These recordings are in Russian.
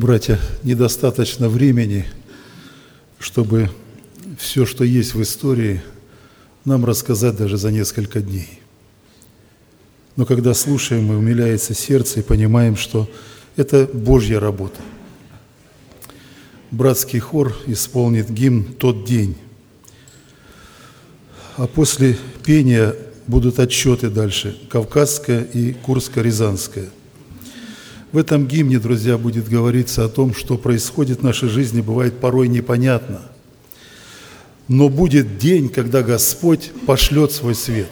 Братья, недостаточно времени, чтобы все, что есть в истории, нам рассказать даже за несколько дней. Но когда слушаем, мы умиляется сердце и понимаем, что это Божья работа. Братский хор исполнит гимн «Тот день». А после пения будут отчеты дальше, Кавказская и Курско-Рязанская. В этом гимне, друзья, будет говориться о том, что происходит в нашей жизни, бывает порой непонятно. Но будет день, когда Господь пошлет свой свет.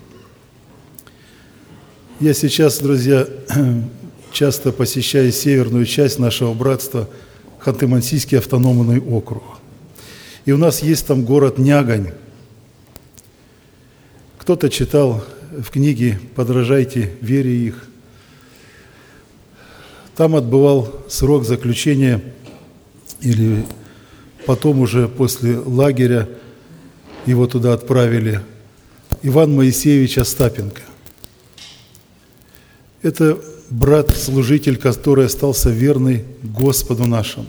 Я сейчас, друзья, часто посещаю северную часть нашего братства, Ханты-Мансийский автономный округ. И у нас есть там город Нягань. Кто-то читал в книге «Подражайте вере их». Там отбывал срок заключения, или потом уже после лагеря его туда отправили, Иван Моисеевич Остапенко. Это брат-служитель, который остался верный Господу нашему.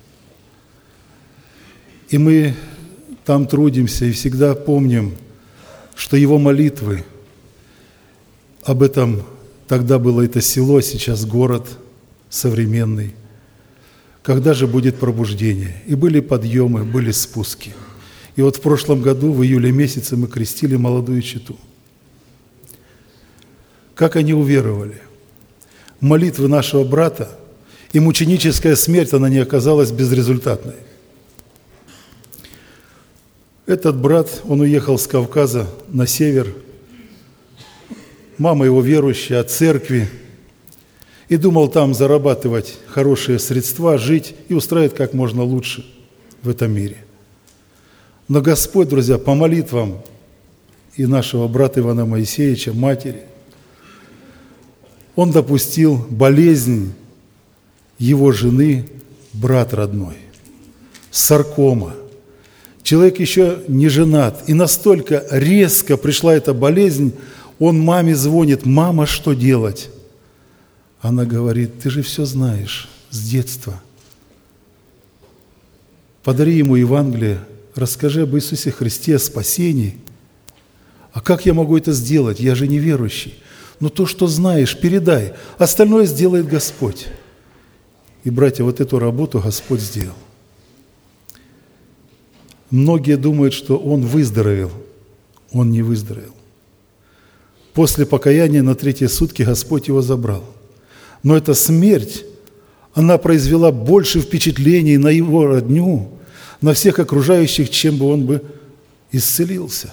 И мы там трудимся и всегда помним, что его молитвы, об этом тогда было это село, сейчас город современный, когда же будет пробуждение. И были подъемы, были спуски. И вот в прошлом году, в июле месяце, мы крестили молодую чету. Как они уверовали? Молитвы нашего брата и мученическая смерть, она не оказалась безрезультатной. Этот брат, он уехал с Кавказа на север. Мама его верующая, от церкви. И думал там зарабатывать хорошие средства, жить и устраивать как можно лучше в этом мире. Но Господь, друзья, по молитвам и нашего брата Ивана Моисеевича, матери, Он допустил болезнь его жены, брат родной, саркома. Человек еще не женат, и настолько резко пришла эта болезнь, он маме звонит: «Мама, что делать?» Она говорит: «Ты же все знаешь с детства. Подари ему Евангелие, расскажи об Иисусе Христе, о спасении. А как я могу это сделать? Я же неверующий. Но то, что знаешь, передай. Остальное сделает Господь». И, братья, вот эту работу Господь сделал. Многие думают, что он выздоровел. Он не выздоровел. После покаяния на 3-е сутки Господь его забрал. Но эта смерть, она произвела больше впечатлений на его родню, на всех окружающих, чем бы он бы исцелился.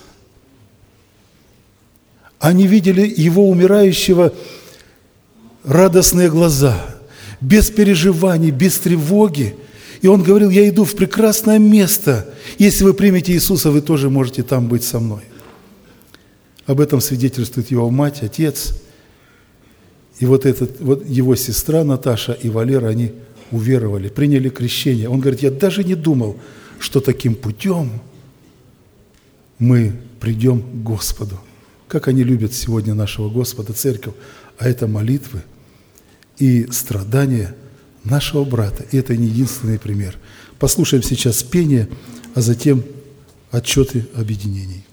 Они видели его умирающего радостные глаза, без переживаний, без тревоги. И он говорил: «Я иду в прекрасное место. Если вы примете Иисуса, вы тоже можете там быть со мной». Об этом свидетельствует его мать, отец. И вот его сестра Наташа и Валера, они уверовали, приняли крещение. Он говорит: «Я даже не думал, что таким путем мы придем к Господу». Как они любят сегодня нашего Господа, церковь. А это молитвы и страдания нашего брата. И это не единственный пример. Послушаем сейчас пение, а затем отчеты объединений.